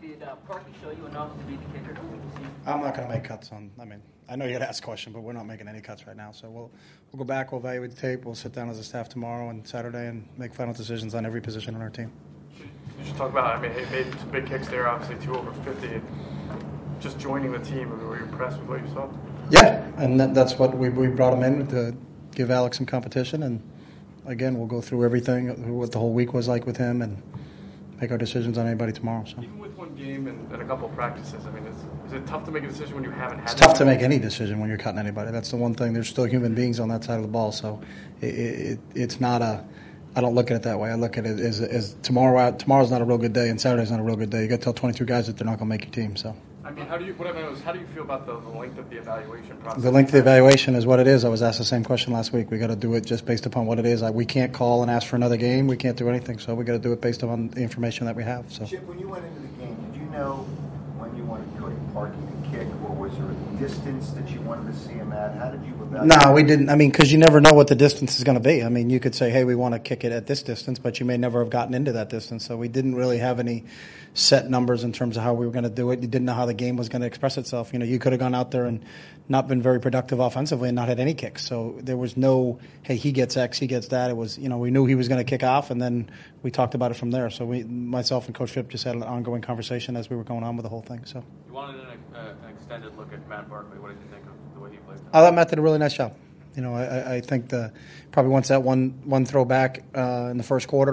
Did Parkey show you enough to be the kicker? I'm not going to make cuts on. I mean, I know you had asked a question, but we're not making any cuts right now. So we'll go back, we'll evaluate the tape, we'll sit down as a staff tomorrow and Saturday and make final decisions on every position on our team. You should talk about, I mean, he made some big kicks there, obviously 2 over 50. Just joining the team, were you impressed with what you saw? Yeah, and that's what we brought him in to give Alex some competition. And again, we'll go through everything, what the whole week was like with him, and make our decisions on anybody tomorrow. So. Even with one game and a couple of practices, I mean, is it tough to make a decision when you haven't had? It's tough to make any decision when you're cutting anybody. That's the one thing. There's still human beings on that side of the ball, so it's not a. I don't look at it that way. I look at it as tomorrow's not a real good day, and Saturday's not a real good day. You got to tell 22 guys that they're not going to make your team. So. I mean, how do you feel about the length of the evaluation process? The length of the evaluation is what it is. I was asked the same question last week. We got to do it just based upon what it is. We can't call and ask for another game. We can't do anything. So we got to do it based upon the information that we have. So. Chip, when you went into the game, did you know when you wanted Cody Parkey to kick, or was there a distance that you wanted to see him at? How did you evaluate? No, we didn't. I mean, because you never know what the distance is going to be. I mean, you could say, hey, we want to kick it at this distance, but you may never have gotten into that distance. So we didn't really have any set numbers in terms of how we were going to do it. You didn't know how the game was going to express itself. You know, you could have gone out there and not been very productive offensively and not had any kicks. So there was no, hey, he gets X, he gets that. It was, you know, we knew he was going to kick off, and then we talked about it from there. So myself and Coach Tripp just had an ongoing conversation as we were going on with the whole thing. So you wanted an extended look at Matt Barkley. What did you think of the way he played? I thought Matt did a really nice job. You know, I think probably once that one throw back in the first quarter.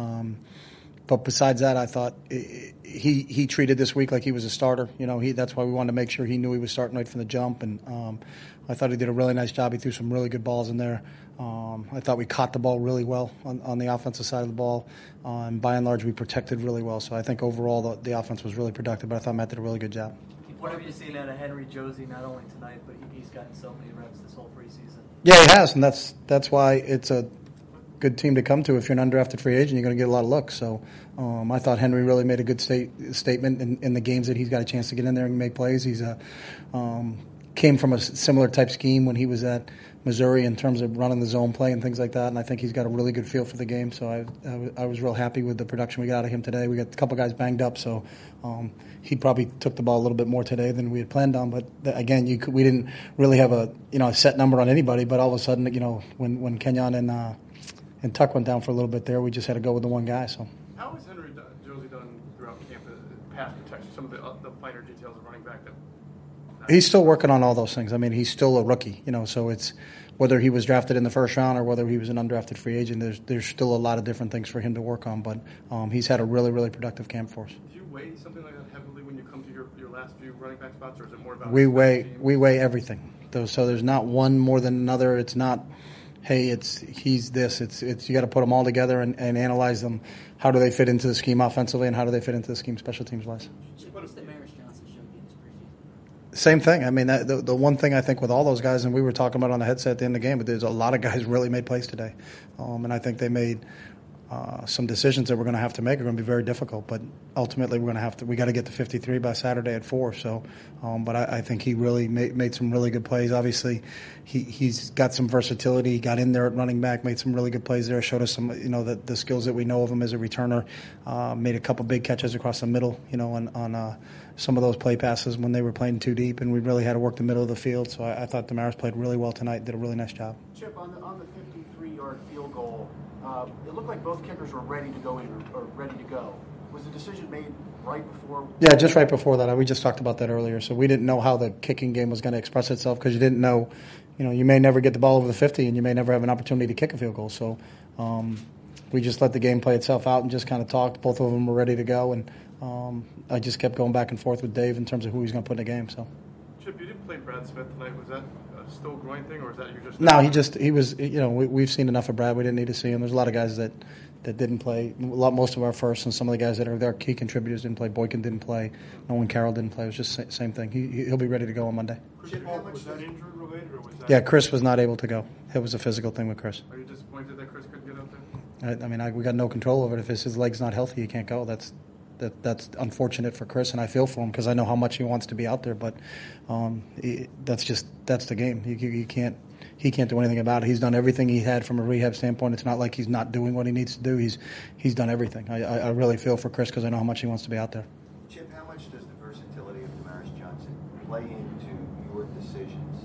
But besides that, I thought he treated this week like he was a starter. You know, that's why we wanted to make sure he knew he was starting right from the jump. And I thought he did a really nice job. He threw some really good balls in there. I thought we caught the ball really well on the offensive side of the ball. And by and large, we protected really well. So I think overall the offense was really productive. But I thought Matt did a really good job. What have you seen out of Henry Josie, not only tonight, but he's gotten so many reps this whole preseason? Yeah, he has, and that's why it's a good team to come to. If you're an undrafted free agent, you're going to get a lot of looks. So I thought Henry really made a good statement in the games that he's got a chance to get in there and make plays. He's came from a similar type scheme when he was at Missouri in terms of running the zone play and things like that, and I think he's got a really good feel for the game. So I was real happy with the production we got out of him today. We got a couple guys banged up, so he probably took the ball a little bit more today than we had planned on. But again, we didn't really have a set number on anybody. But all of a sudden, when Kenyon and Tuck went down for a little bit there, we just had to go with the one guy. So how has Henry Josie done throughout camp pass protection? Some of the finer details of running back. He's still working on all those things. I mean, he's still a rookie, so it's whether he was drafted in the first round or whether he was an undrafted free agent, there's still a lot of different things for him to work on. But he's had a really, really productive camp for us. Do you weigh something like that heavily when you come to your last few running back spots, or is it more about we weigh everything. So there's not one more than another. It's not, hey, he's this. It's you got to put them all together and analyze them. How do they fit into the scheme offensively, and how do they fit into the scheme special teams wise? Same thing. I mean, the one thing I think with all those guys, and we were talking about on the headset at the end of the game, but there's a lot of guys really made plays today. And I think they made some decisions that we're going to have to make are going to be very difficult. But ultimately, we got to get to 53 by Saturday at 4. So, but I think he really made some really good plays. Obviously, he's got some versatility. He got in there at running back, made some really good plays there. Showed us some, the skills that we know of him as a returner. Made a couple big catches across the middle, on some of those play passes when they were playing too deep, and we really had to work the middle of the field. So I thought Damaris played really well tonight. Did a really nice job. Chip, on the 53-yard field goal. It looked like both kickers were ready to go in or ready to go. Was the decision made right before? Yeah, just right before that. We just talked about that earlier. So we didn't know how the kicking game was going to express itself because you didn't know, you may never get the ball over the 50 and you may never have an opportunity to kick a field goal. So we just let the game play itself out and just kind of talked. Both of them were ready to go, and I just kept going back and forth with Dave in terms of who he's going to put in the game. So. Chip, you didn't play Brad Smith tonight. Was that still a groin thing, or is that you just? No, he was. We've seen enough of Brad. We didn't need to see him. There's a lot of guys that didn't play. Most of our first, and some of the guys that are their key contributors didn't play. Boykin didn't play. Nolan Carroll didn't play. It was just same thing. He'll be ready to go on Monday. Chip, was that injury related, or was that? Yeah, Chris was not able to go. It was a physical thing with Chris. Are you disappointed that Chris couldn't get out there? I mean, we got no control over it. If his leg's not healthy, he can't go. That's unfortunate for Chris, and I feel for him because I know how much he wants to be out there. But that's the game. He can't do anything about it. He's done everything he had from a rehab standpoint. It's not like he's not doing what he needs to do. He's done everything. I really feel for Chris because I know how much he wants to be out there. Chip, how much does the versatility of Damaris Johnson play into your decisions?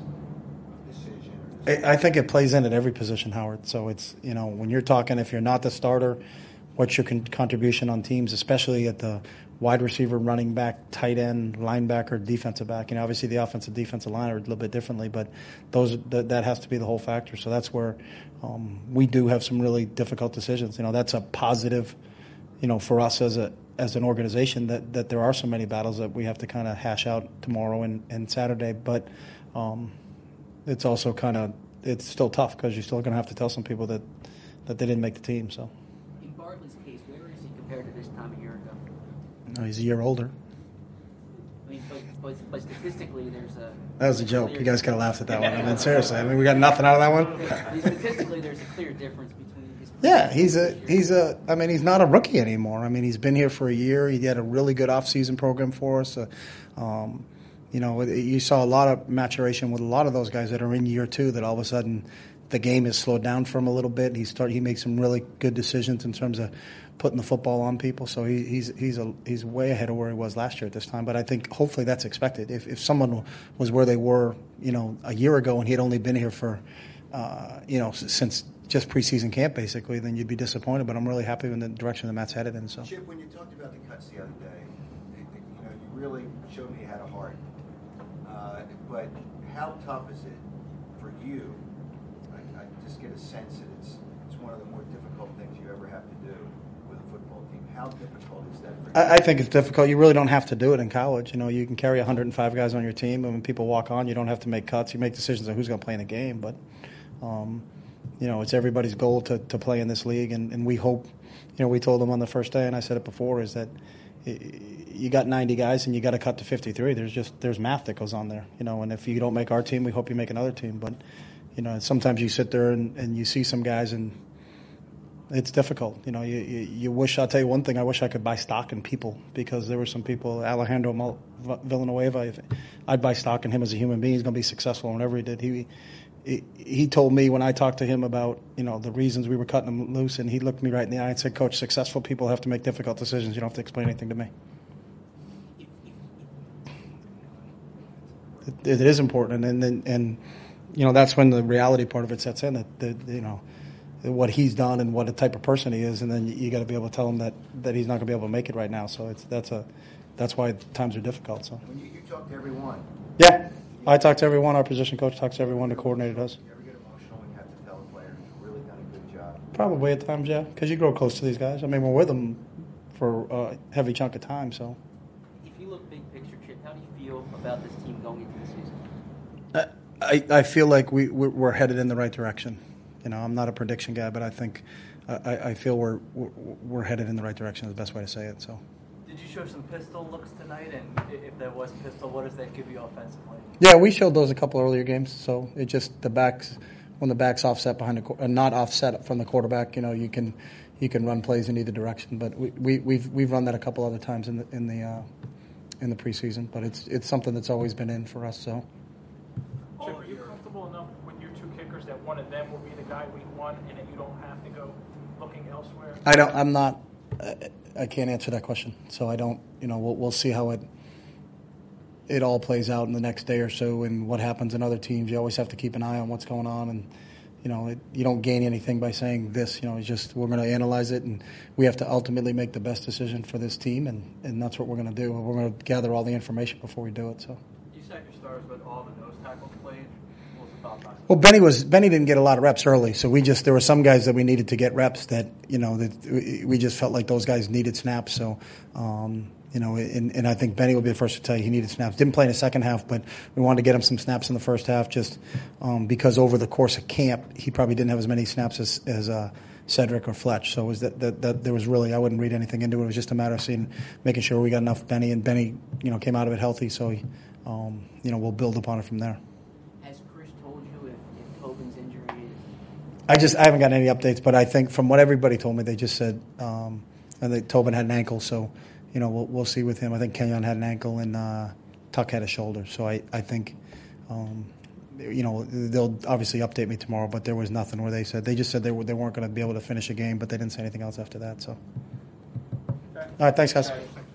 I think it plays in at every position, Howard. So it's, when you're talking, if you're not the starter, what's your contribution on teams, especially at the wide receiver, running back, tight end, linebacker, defensive back. Obviously the offensive defensive line are a little bit differently, but that has to be the whole factor. So that's where we do have some really difficult decisions. That's a positive, for us as an organization that there are so many battles that we have to kind of hash out tomorrow and Saturday. But it's also it's still tough because you're still going to have to tell some people that they didn't make the team. So. In Bartlett's case, where is he compared to this time a year ago? No, he's a year older. I mean, but statistically, there's a... That was a joke. You guys could have laughed at that one. Seriously. We got nothing out of that one. Statistically, there's a clear difference between his... Yeah, he's not a rookie anymore. He's been here for a year. He had a really good off-season program for us. You saw a lot of maturation with a lot of those guys that are in year two that all of a sudden the game has slowed down for him a little bit. He makes some really good decisions in terms of putting the football on people. So he's way ahead of where he was last year at this time. But I think hopefully that's expected. If someone was where they were, a year ago and he had only been here for, since just preseason camp basically, then you'd be disappointed. But I'm really happy in the direction that Matt's headed in. So. Chip, when you talked about the cuts the other day, you really showed me you had a heart. But how tough is it for you? I just get a sense that it's one of the more difficult things you ever have to do with a football team. How difficult is that for you? I think it's difficult. You really don't have to do it in college. You can carry 105 guys on your team, and when people walk on, you don't have to make cuts. You make decisions on who's going to play in the game. But, it's everybody's goal to play in this league, and we hope. We told them on the first day, and I said it before, is that you got 90 guys and you got to cut to 53. There's math that goes on there, and if you don't make our team, we hope you make another team. But, sometimes you sit there and you see some guys and it's difficult. You wish, I'll tell you one thing, I wish I could buy stock in people because there were some people, Alejandro Villanueva, I'd buy stock in him as a human being. He's going to be successful in whatever he did. He told me when I talked to him about, the reasons we were cutting him loose, and he looked me right in the eye and said, Coach, successful people have to make difficult decisions. You don't have to explain anything to me. It is important, and that's when the reality part of it sets in. That what he's done and what a type of person he is, and then you got to be able to tell him that he's not going to be able to make it right now. So that's why times are difficult. So when you talk to everyone. Yeah, I talk to everyone. Our position coach talks to everyone. The coordinator does. You ever get emotional when you have to tell a player you've really done a good job? Probably at times, yeah, because you grow close to these guys. We're with them for a heavy chunk of time. So if you look big picture, Chip, how do you feel about this team going into the season? I feel like we're headed in the right direction. I'm not a prediction guy, but I think I feel we're headed in the right direction is the best way to say it. So. Did you show some pistol looks tonight? And if that was pistol, what does that give you offensively? Yeah, we showed those a couple earlier games. So it just when the back's offset behind not offset from the quarterback, you can run plays in either direction. But we've run that a couple other times in the preseason. But it's something that's always been in for us. So. Chip, are you comfortable enough with your two kickers that one of them will be the guy week one, and that you don't have to go looking elsewhere? I'm not. I can't answer that question. So I don't. We'll see how it all plays out in the next day or so, and what happens in other teams. You always have to keep an eye on what's going on, and you don't gain anything by saying this. It's just we're going to analyze it, and we have to ultimately make the best decision for this team, and that's what we're going to do. We're going to gather all the information before we do it. So. You said your stars, but all the nose tackles played. What was the thought process? Well, Benny didn't get a lot of reps early, so there were some guys that we needed to get reps that that we just felt like those guys needed snaps. So, and I think Benny will be the first to tell you he needed snaps. Didn't play in the second half, but we wanted to get him some snaps in the first half, just because over the course of camp he probably didn't have as many snaps as Cedric or Fletch. So it was that there was really, I wouldn't read anything into it. It was just a matter of making sure we got enough Benny, and Benny came out of it healthy. So we'll build upon it from there. Has Chris told you if Tobin's injury is? I haven't got any updates, but I think from what everybody told me, they just said and that Tobin had an ankle. So we'll see with him. I think Kenyon had an ankle and Tuck had a shoulder. So I think they'll obviously update me tomorrow. But there was nothing where they just said they weren't going to be able to finish a game, but they didn't say anything else after that. So all right, thanks guys.